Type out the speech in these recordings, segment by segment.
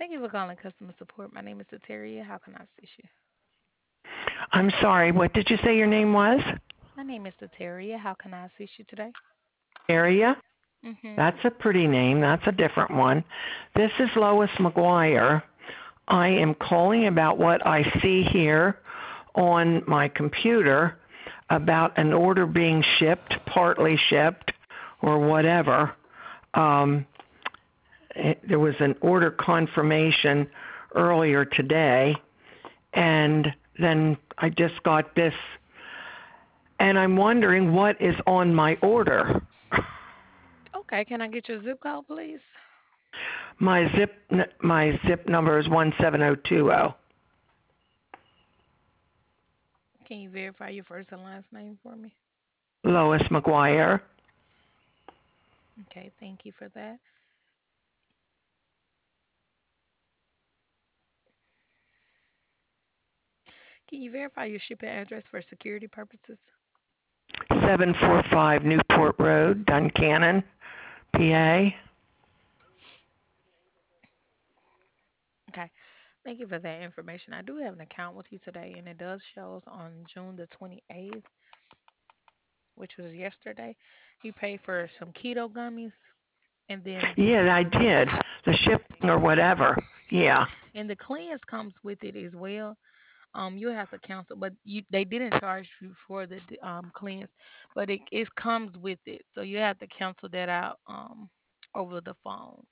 Thank you for calling customer support. My name is Sateria. How can I assist you? I'm sorry, what did you say your name was? My name is Sateria. How can I assist you today? Area? Mm-hmm. That's a pretty name. That's a different one. This is Lois McGuire. I am calling about what I see here on my computer about an order being shipped, partly shipped, or whatever. Um, there was an order confirmation earlier today, and then I just got this, and I'm wondering what is on my order. Okay, can I get your zip code, please? My zip number is 17020. Can you verify your first and last name for me? Lois McGuire. Okay, thank you for that. Can you verify your shipping address for security purposes? 745 Newport Road, Duncannon, PA. Okay, thank you for that information. I do have an account with you today, and it does show us on June the 28th, which was yesterday. You paid for some keto gummies, and then Yeah, I did. The shipping or whatever. Yeah. and the cleanse comes with it as well. You have to cancel, but they didn't charge you for the cleanse, but it comes with it, so you have to cancel that out over the phone.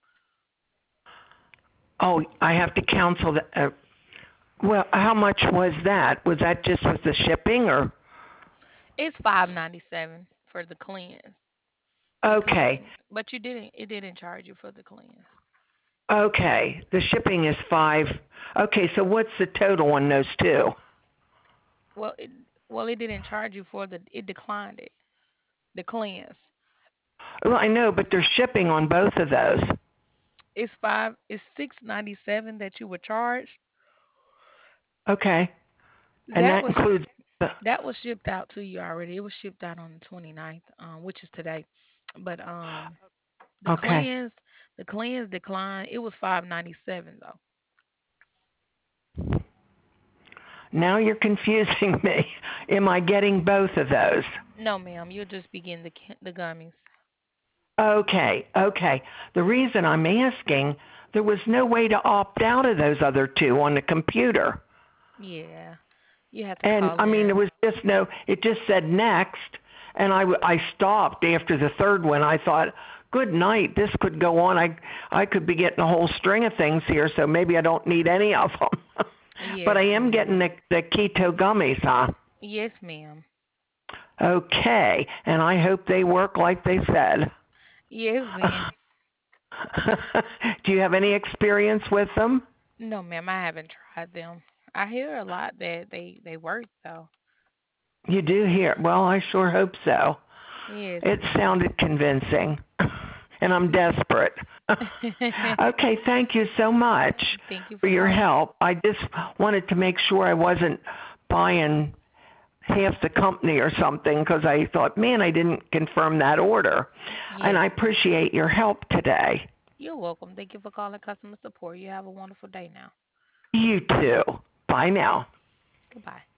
Oh, I have to cancel the. Well, how much was that? Was that just with the shipping or? It's 5.97 for the cleanse, Okay. but you didn't it didn't charge you for the cleanse. Okay. The shipping is 5. Okay, so what's the total on those two? Well, it didn't charge you for it declined it the cleanse. Well, I know, but there's shipping on both of those. It's 6.97 that you were charged. Okay. And That that was includes the. That was shipped out to you already. It was shipped out on the 29th, which is today. But the Okay. cleanse decline. It was 5.97 though. Now you're confusing me. Am I getting both of those? No, ma'am. You'll just begin the gummies. Okay, okay. The reason I'm asking, there was no way to opt out of those other two on the computer. Yeah, you have to And call I mean, there in. was just no, it just said next. And I stopped after the third one. I thought, good night, this could go on. I could be getting a whole string of things here, so maybe I don't need any of them. But I Yes, am ma'am. getting the keto gummies, huh? Yes, ma'am. Okay, and I hope they work like they said. Yes, ma'am. Do you have any experience with them? No, ma'am. I haven't tried them. I hear a lot that they work though. You do hear. Well, I sure hope so. Yes, It ma'am. sounded convincing, and I'm desperate. Okay, thank you so much Thank you for for your calling. help. I just wanted to make sure I wasn't buying half the company or something because I thought, man, I didn't confirm that order. And I Yes, ma'am. appreciate your help today. You're welcome. Thank you for calling customer support. You have a wonderful day now. You too. Bye now. Goodbye.